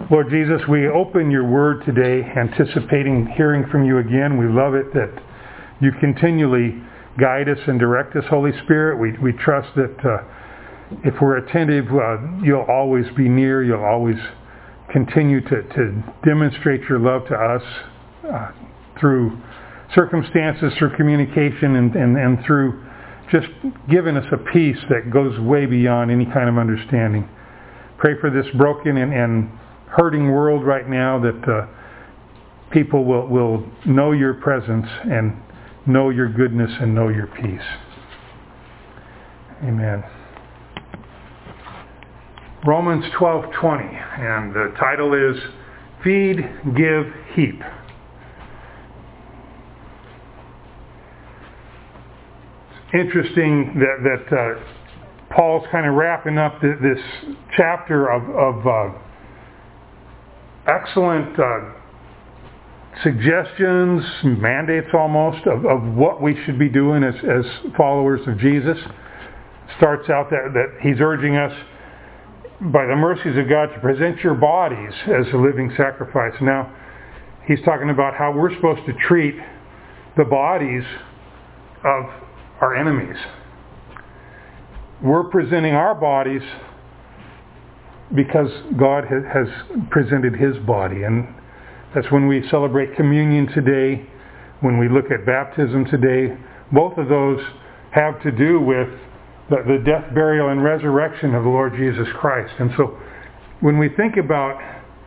Lord Jesus, we open your word today anticipating hearing from you again. We love it that you continually guide us and direct us, Holy Spirit. We trust that if we're attentive, you'll always be near. You'll always continue to demonstrate your love to us through circumstances, through communication, and through just giving us a peace that goes way beyond any kind of understanding. Pray for this broken and hurting world right now, that people will know your presence and know your goodness and know your peace. Amen. Romans 12:20, and the title is Feed, Give, Heap. It's interesting that Paul's kind of wrapping up this chapter of excellent suggestions, mandates almost, of what we should be doing as followers of Jesus. Starts out that he's urging us, by the mercies of God, to present your bodies as a living sacrifice. Now, he's talking about how we're supposed to treat the bodies of our enemies. We're presenting our bodies because God has presented his body. And that's when we celebrate communion today, when we look at baptism today. Both of those have to do with the death, burial, and resurrection of the Lord Jesus Christ. And so when we think about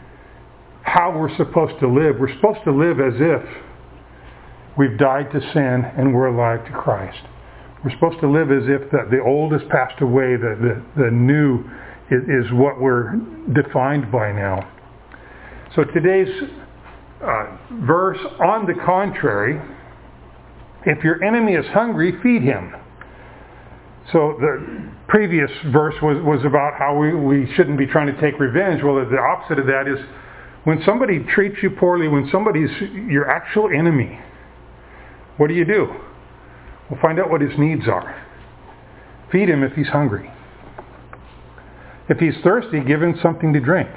how we're supposed to live, we're supposed to live as if we've died to sin and we're alive to Christ. We're supposed to live as if the old has passed away, the new is what we're defined by now. So today's verse, on the contrary, if your enemy is hungry, feed him. So the previous verse was about how we shouldn't be trying to take revenge. Well, the opposite of that is when somebody treats you poorly, when somebody's your actual enemy, what do? Well, find out what his needs are. Feed him if he's hungry. If he's thirsty, give him something to drink.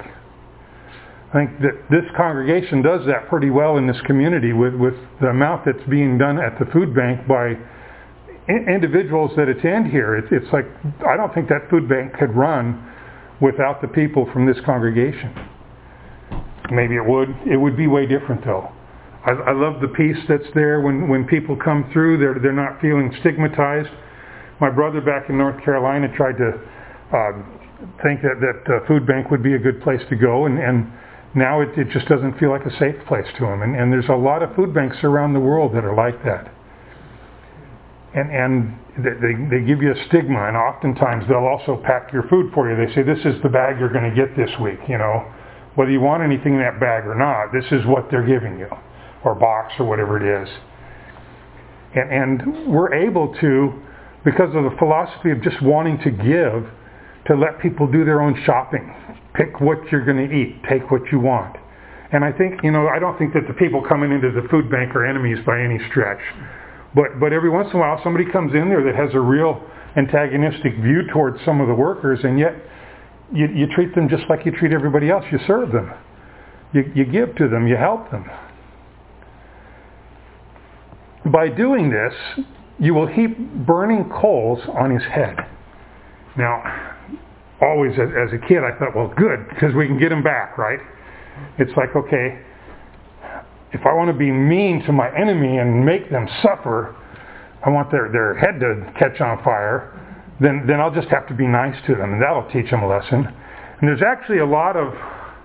I think that this congregation does that pretty well in this community with the amount that's being done at the food bank by individuals that attend here. It's like, I don't think that food bank could run without the people from this congregation. Maybe it would. It would be way different though. I love the peace that's there when people come through. They're not feeling stigmatized. My brother back in North Carolina tried to think that food bank would be a good place to go, and now it just doesn't feel like a safe place to him. And there's a lot of food banks around the world that are like that. And they give you a stigma, and oftentimes they'll also pack your food for you. They say, this is the bag you're going to get this week, whether you want anything in that bag or not, this is what they're giving you, or box, or whatever it is. And we're able to, because of the philosophy of just wanting to give, to let people do their own shopping. Pick what you're going to eat. Take what you want. And I think, I don't think that the people coming into the food bank are enemies by any stretch. But every once in a while somebody comes in there that has a real antagonistic view towards some of the workers, and yet you treat them just like you treat everybody else. You serve them. You give to them. You help them. By doing this, you will heap burning coals on his head. Now, always as a kid I thought, well, good, because we can get him back, right? It's like, okay, if I want to be mean to my enemy and make them suffer, I want their head to catch on fire, then I'll just have to be nice to them, and that'll teach them a lesson. And there's actually a lot of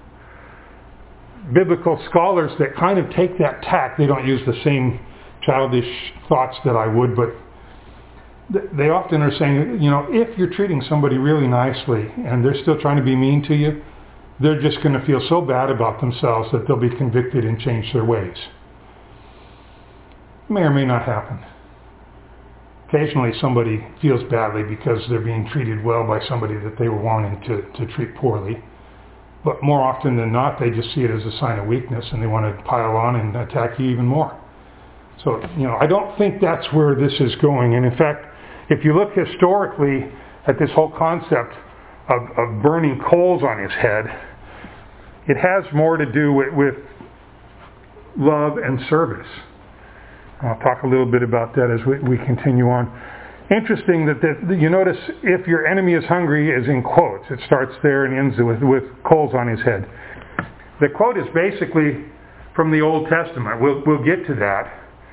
biblical scholars that kind of take that tack. They don't use the same childish thoughts that I would, but they often are saying, if you're treating somebody really nicely and they're still trying to be mean to you, they're just going to feel so bad about themselves that they'll be convicted and change their ways. May or may not happen. Occasionally somebody feels badly because they're being treated well by somebody that they were wanting to treat poorly. But more often than not, they just see it as a sign of weakness and they want to pile on and attack you even more. So, I don't think that's where this is going. And in fact, if you look historically at this whole concept of burning coals on his head, it has more to do with love and service. I'll talk a little bit about that as we continue on. Interesting that you notice if your enemy is hungry is in quotes. It starts there and ends with coals on his head. The quote is basically from the Old Testament. We'll get to that.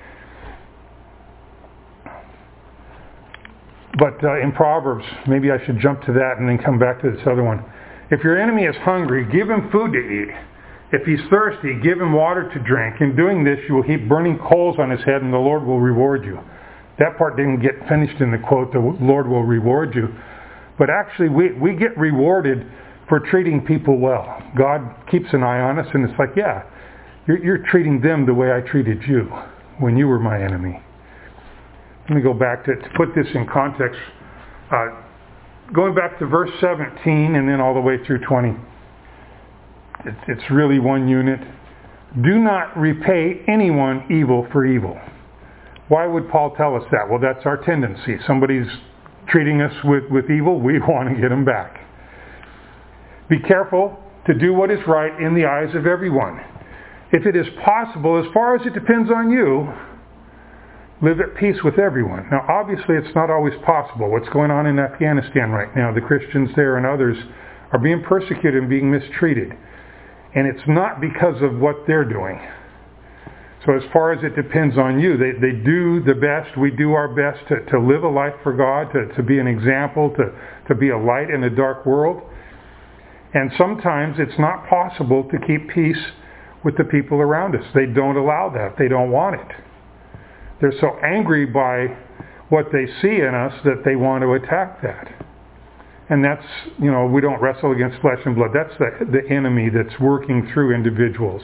But in Proverbs, maybe I should jump to that and then come back to this other one. If your enemy is hungry, give him food to eat. If he's thirsty, give him water to drink. In doing this, you will heap burning coals on his head, and the Lord will reward you. That part didn't get finished in the quote, the Lord will reward you. But actually, we get rewarded for treating people well. God keeps an eye on us, and it's like, yeah, you're treating them the way I treated you when you were my enemy. Let me go back to put this in context. Going back to verse 17 and then all the way through 20. It's really one unit. Do not repay anyone evil for evil. Why would Paul tell us that? Well, that's our tendency. Somebody's treating us with evil, we want to get them back. Be careful to do what is right in the eyes of everyone. If it is possible, as far as it depends on you, live at peace with everyone. Now, obviously, it's not always possible. What's going on in Afghanistan right now, the Christians there and others are being persecuted and being mistreated. And it's not because of what they're doing. So as far as it depends on you, they do the best. We do our best to live a life for God, to be an example, to be a light in a dark world. And sometimes it's not possible to keep peace with the people around us. They don't allow that. They don't want it. They're so angry by what they see in us that they want to attack that. And that's, we don't wrestle against flesh and blood. That's the enemy that's working through individuals.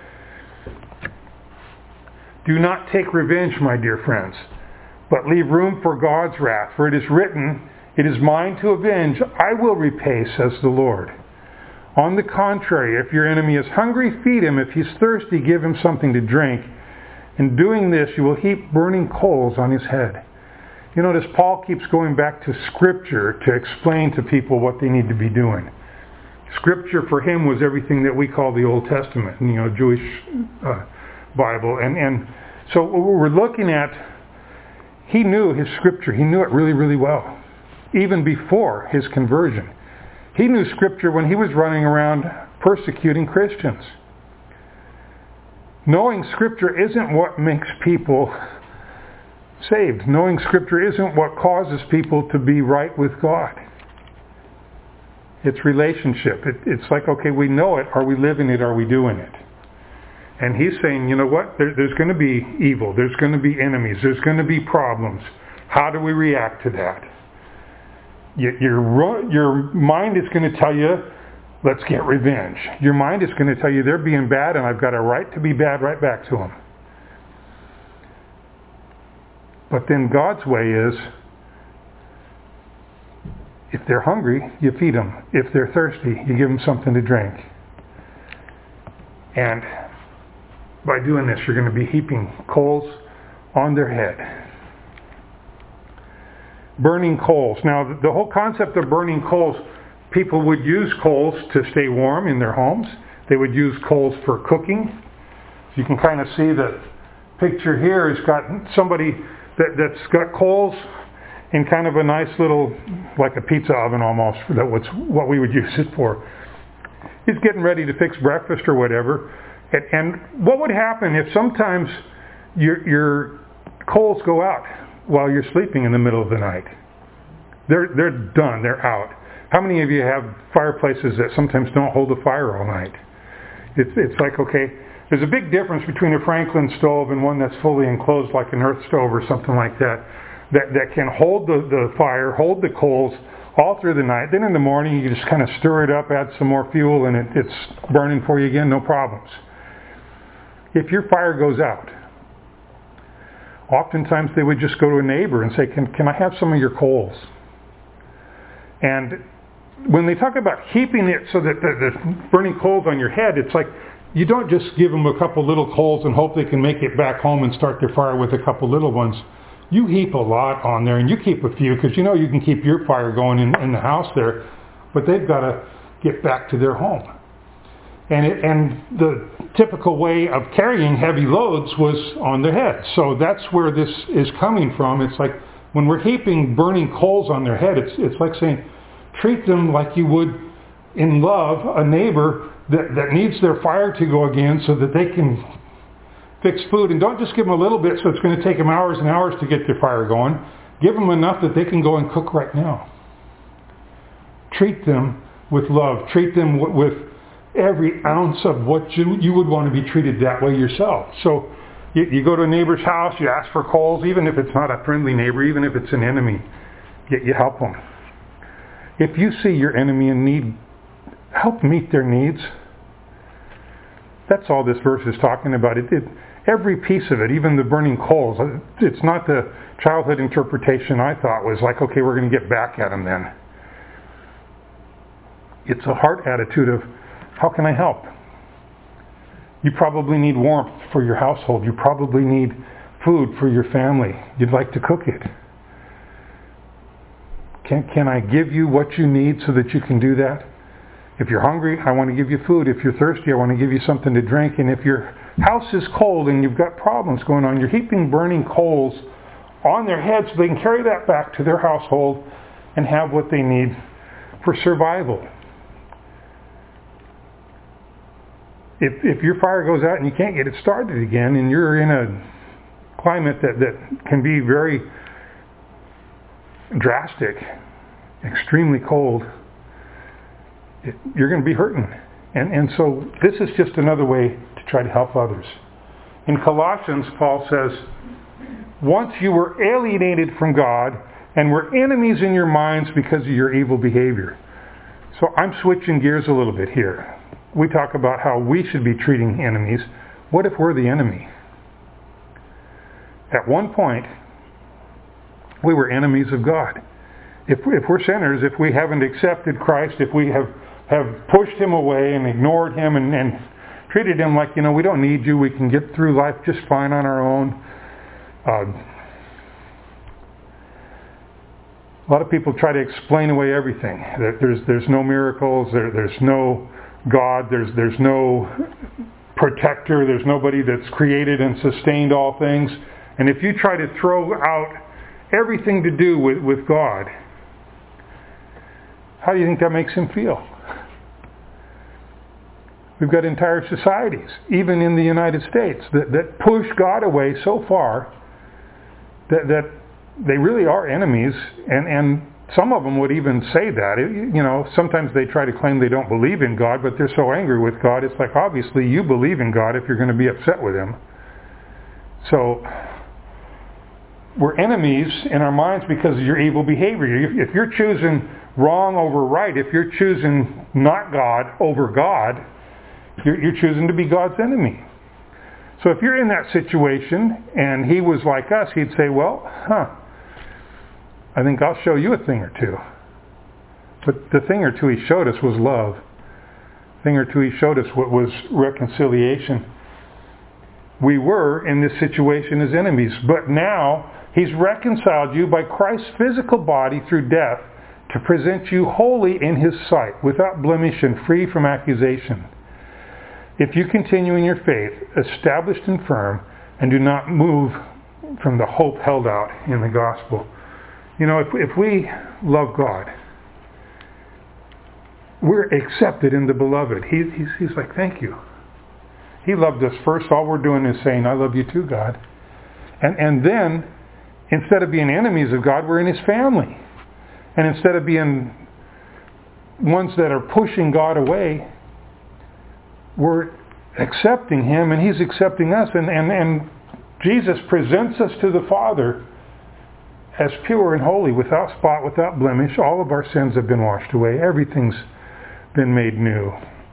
Do not take revenge, my dear friends, but leave room for God's wrath. For it is written, it is mine to avenge, I will repay, says the Lord. On the contrary, if your enemy is hungry, feed him. If he's thirsty, give him something to drink. In doing this, you will heap burning coals on his head. You notice Paul keeps going back to Scripture to explain to people what they need to be doing. Scripture for him was everything that we call the Old Testament, Jewish Bible. And so what we're looking at, he knew his Scripture. He knew it really, really well, even before his conversion. He knew Scripture when he was running around persecuting Christians. Knowing Scripture isn't what makes people saved. Knowing Scripture isn't what causes people to be right with God. It's relationship. It's like, okay, we know it. Are we living it? Are we doing it? And he's saying, you know what? There's going to be evil. There's going to be enemies. There's going to be problems. How do we react to that? Your mind is going to tell you, let's get revenge. Your mind is going to tell you they're being bad and I've got a right to be bad right back to them. But then God's way is, if they're hungry, you feed them. If they're thirsty, you give them something to drink. And by doing this, you're going to be heaping coals on their head. Burning coals. Now, the whole concept of burning coals, people would use coals to stay warm in their homes. They would use coals for cooking. So you can kind of see the picture here has got somebody that's got coals in kind of a nice little, like a pizza oven almost. That was what we would use it for. He's getting ready to fix breakfast or whatever. And what would happen if sometimes your coals go out while you're sleeping in the middle of the night? They're done. They're out. How many of you have fireplaces that sometimes don't hold the fire all night? It's like, okay, there's a big difference between a Franklin stove and one that's fully enclosed like an earth stove or something like that can hold the fire, hold the coals all through the night. Then in the morning you just kind of stir it up, add some more fuel, and it's burning for you again, no problems. If your fire goes out, oftentimes they would just go to a neighbor and say, can I have some of your coals? And when they talk about keeping it so that the burning coals on your head, it's like you don't just give them a couple little coals and hope they can make it back home and start their fire with a couple little ones. You heap a lot on there, and you keep a few because you know you can keep your fire going in the house there, but they've got to get back to their home. And the typical way of carrying heavy loads was on their head. So that's where this is coming from. It's like when we're heaping burning coals on their head, it's like saying, treat them like you would in love a neighbor that needs their fire to go again so that they can fix food. And don't just give them a little bit so it's going to take them hours and hours to get their fire going. Give them enough that they can go and cook right now. Treat them with love. Treat them with every ounce of what you would want to be treated that way yourself. So you go to a neighbor's house, you ask for coals, even if it's not a friendly neighbor, even if it's an enemy, you help them. If you see your enemy in need, help meet their needs. That's all this verse is talking about. Every piece of it, even the burning coals, it's not the childhood interpretation I thought was like, okay, we're going to get back at them then. It's a heart attitude of, how can I help? You probably need warmth for your household. You probably need food for your family. You'd like to cook it. Can I give you what you need so that you can do that? If you're hungry, I want to give you food. If you're thirsty, I want to give you something to drink. And if your house is cold and you've got problems going on, you're heaping burning coals on their heads so they can carry that back to their household and have what they need for survival. If your fire goes out and you can't get it started again, and you're in a climate that can be very drastic, extremely cold, you're going to be hurting. And so this is just another way to try to help others. In Colossians, Paul says, once you were alienated from God and were enemies in your minds because of your evil behavior. So I'm switching gears a little bit here. We talk about how we should be treating enemies. What if we're the enemy? At one point, we were enemies of God. If we're sinners, if we haven't accepted Christ, if we have pushed Him away and ignored Him and treated Him like, we don't need you, we can get through life just fine on our own. A lot of people try to explain away everything. That there's no miracles, there's no God, there's no protector, there's nobody that's created and sustained all things. And if you try to throw out everything to do with God, how do you think that makes Him feel? We've got entire societies, even in the United States, that push God away so far that they really are enemies, and some of them would even say that. Sometimes they try to claim they don't believe in God, but they're so angry with God, it's like, obviously you believe in God if you're going to be upset with Him. So we're enemies in our minds because of your evil behavior. If you're choosing wrong over right, if you're choosing not God over God, you're choosing to be God's enemy. So if you're in that situation and He was like us, He'd say, well, I think I'll show you a thing or two. But the thing or two He showed us was love. The thing or two He showed us what was reconciliation. We were in this situation as enemies, but now He's reconciled you by Christ's physical body through death to present you holy in His sight, without blemish and free from accusation. If you continue in your faith, established and firm, and do not move from the hope held out in the gospel. If we love God, we're accepted in the beloved. He's like, thank you. He loved us first. All we're doing is saying, I love you too, God. And then, instead of being enemies of God, we're in His family. And instead of being ones that are pushing God away, we're accepting Him and He's accepting us. And Jesus presents us to the Father as pure and holy, without spot, without blemish. All of our sins have been washed away. Everything's been made new.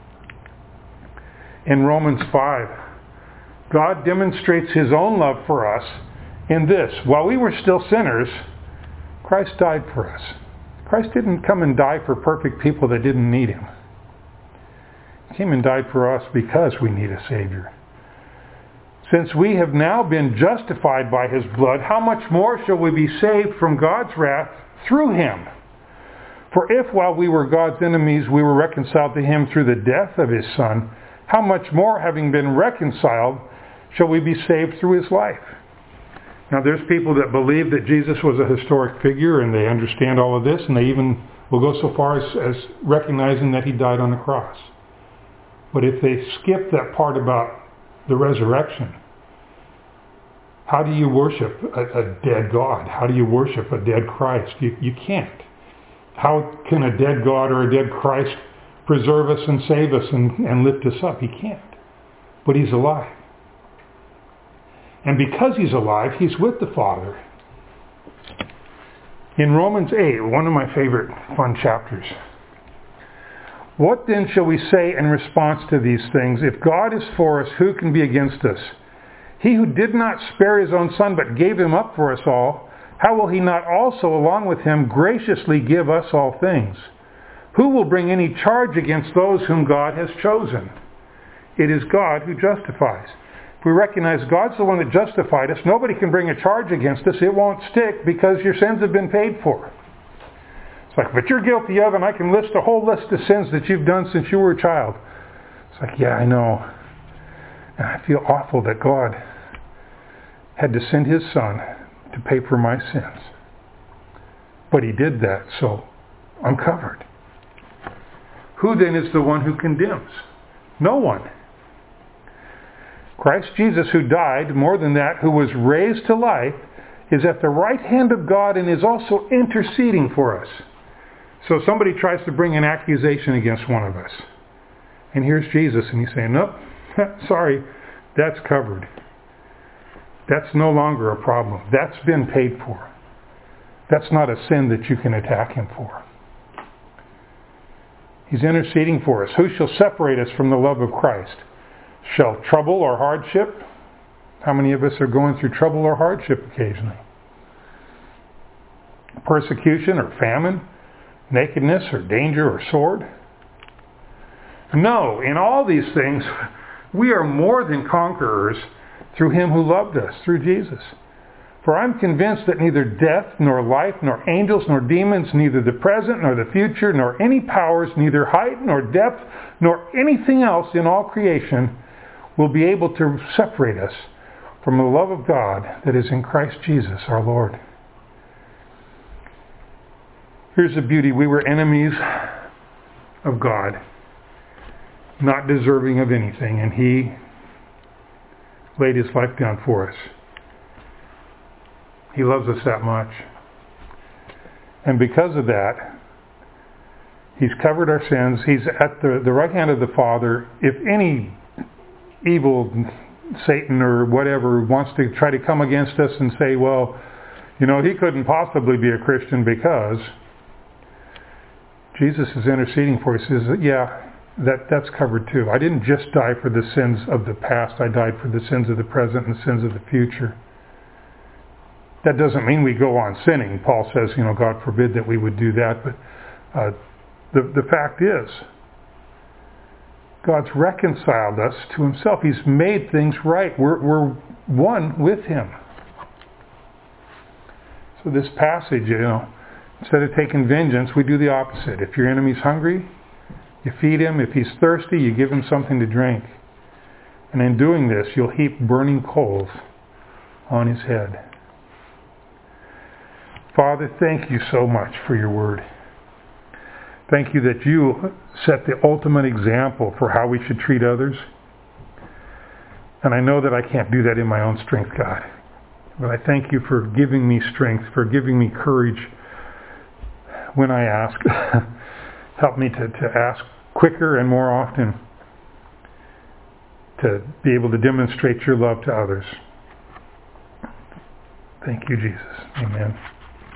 In Romans 5, God demonstrates His own love for us in this. While we were still sinners, Christ died for us. Christ didn't come and die for perfect people that didn't need Him. He came and died for us because we need a Savior. Since we have now been justified by His blood, how much more shall we be saved from God's wrath through Him? For if while we were God's enemies we were reconciled to Him through the death of His Son, how much more, having been reconciled, shall we be saved through his life? Now there's people that believe that Jesus was a historic figure and they understand all of this, and they even will go so far as recognizing that he died on the cross. But if they skip that part about the resurrection, how do you worship a dead God? How do you worship a dead Christ? You can't. How can a dead God or a dead Christ preserve us and save us and lift us up? He can't. But he's alive. And because he's alive, he's with the Father. In Romans 8, one of my favorite fun chapters, what then shall we say in response to these things? If God is for us, who can be against us? He who did not spare his own Son, but gave him up for us all, how will he not also, along with him, graciously give us all things? Who will bring any charge against those whom God has chosen? It is God who justifies. If we recognize God's the one that justified us, nobody can bring a charge against us. It won't stick because your sins have been paid for. It's like, but you're guilty of, and I can list a whole list of sins that you've done since you were a child. It's like, yeah, I know. And I feel awful that God had to send his Son to pay for my sins. But he did that, so I'm covered. Who then is the one who condemns? No one. Christ Jesus, who died, more than that, who was raised to life, is at the right hand of God and is also interceding for us. So somebody tries to bring an accusation against one of us. And here's Jesus, and he's saying, nope, sorry, that's covered. That's no longer a problem. That's been paid for. That's not a sin that you can attack him for. He's interceding for us. Who shall separate us from the love of Christ? Shall trouble or hardship? How many of us are going through trouble or hardship occasionally? Persecution or famine? Nakedness or danger or sword? No, in all these things, we are more than conquerors through him who loved us, through Jesus. For I'm convinced that neither death, nor life, nor angels, nor demons, neither the present, nor the future, nor any powers, neither height, nor depth, nor anything else in all creation will be able to separate us from the love of God that is in Christ Jesus our Lord. Here's the beauty. We were enemies of God, not deserving of anything, and he laid his life down for us. He loves us that much. And because of that, he's covered our sins. He's at the right hand of the Father. If any evil Satan or whatever wants to try to come against us and say, well, he couldn't possibly be a Christian because Jesus is interceding for us. He says, yeah, that's covered too. I didn't just die for the sins of the past. I died for the sins of the present and the sins of the future. That doesn't mean we go on sinning. Paul says, God forbid that we would do that. But the fact is, God's reconciled us to himself. He's made things right. We're one with him. So this passage, instead of taking vengeance, we do the opposite. If your enemy's hungry, you feed him. If he's thirsty, you give him something to drink. And in doing this, you'll heap burning coals on his head. Father, thank you so much for your word. Thank you that you set the ultimate example for how we should treat others. And I know that I can't do that in my own strength, God. But I thank you for giving me strength, for giving me courage when I ask. Help me to ask quicker and more often, to be able to demonstrate your love to others. Thank you, Jesus. Amen.